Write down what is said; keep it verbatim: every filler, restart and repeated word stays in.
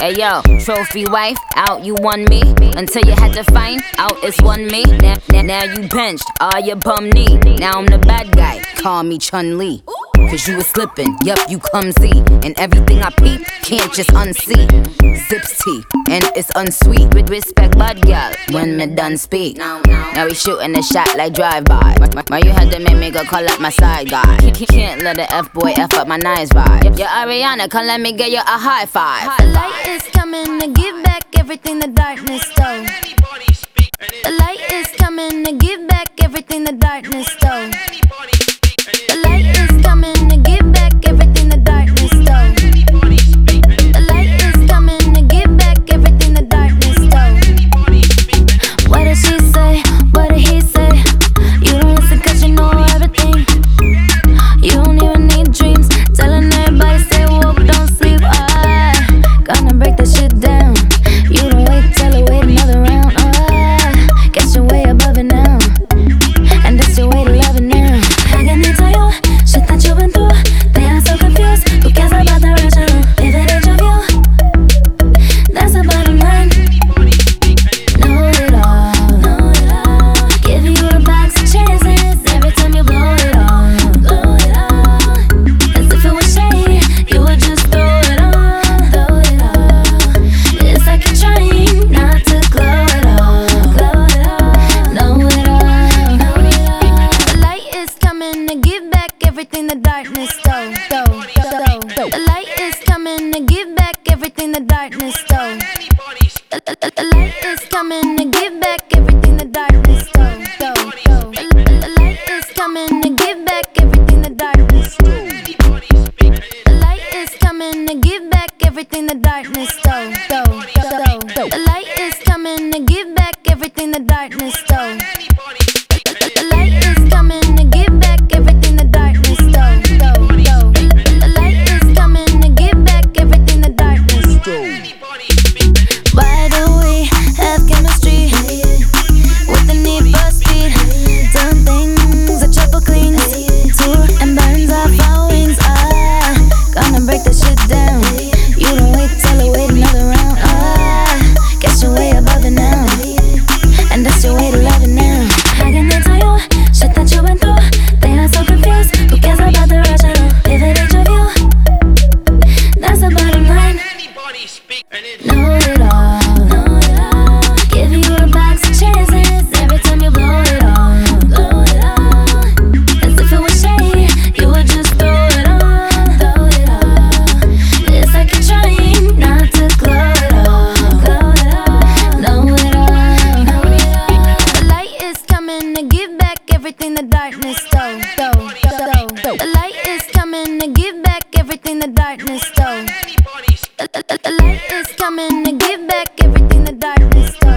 Hey yo, trophy wife, out you won me. Until you had to find out it's one me. Now, now, now you benched, all your bum knee. Now I'm the bad guy, call me Chun-Li. Cause you was slipping, yup, you clumsy. And everything I peep, can't just unsee. Zips tea, and it's unsweet. With respect, bud girl, when me done speak. Now we shooting a shot like drive-by. Why you had to make me go call up my side guy? Can't let the F-boy F up my nice vibe. Yo, Ariana, come let me get you a high five. The light is coming to give back everything the darkness stole. The light is coming to give back everything the darkness stole. The light is coming to give back everything the darkness stole. The light is coming to give back everything the darkness stole. What did she say? What did he say? You don't listen cause you know everything. You don't even need dreams. Telling everybody stay woke, don't sleep. I gonna break that shit down. You don't wait, tell her wait another round. I guess you're way above it now. And that's your way to love it now. How can they tell you shit that you've been through? They are so confused. Who cares about the original? If it ain't your view, that's the bottom line. Know it all, know it all. Give you a box of chances every time you blow it all, blow it all. As if it was shade, you would just throw it on, throw it all. It's like you're trying not to glow it all, glow it all. Know it all, know it all. The light is coming to give back everything the darkness stole. stole, stole. The light is coming to give back everything the darkness stole. The, the, the light is coming to give back everything the darkness stole. stole, stole. The, the light is coming to give back everything the darkness stole. The light is coming to give back everything the darkness stole. stole, stole. The light is coming to give back everything the darkness stole. The, the light is coming to give back everything the darkness stole. stole, stole. The, the light is coming to give back everything the darkness stole. Why do we have chemistry with the need for speed? Done things that triple cleans, tour and burns off our wings. Ah, gonna break that shit down. You don't wait, tell her wait another round. Ah, guess you're way above it now, and that's your way to love it now. How can they tell you shit that you went through? They are so confused. Who cares about the original? If it ain't your view, that's the bottom line. Know it all, know it all. Give you a box of chances every time you blow it all, blow it all. As if it was shade, you would just throw it on, throw it all. It's like you're trying not to glow it all, glow it all. Know it all, know it all. The light is coming to give back everything the darkness stole. stole, stole. The light is coming to give back everything the darkness stole. The, the, the light is coming to give back everything the darkness stole.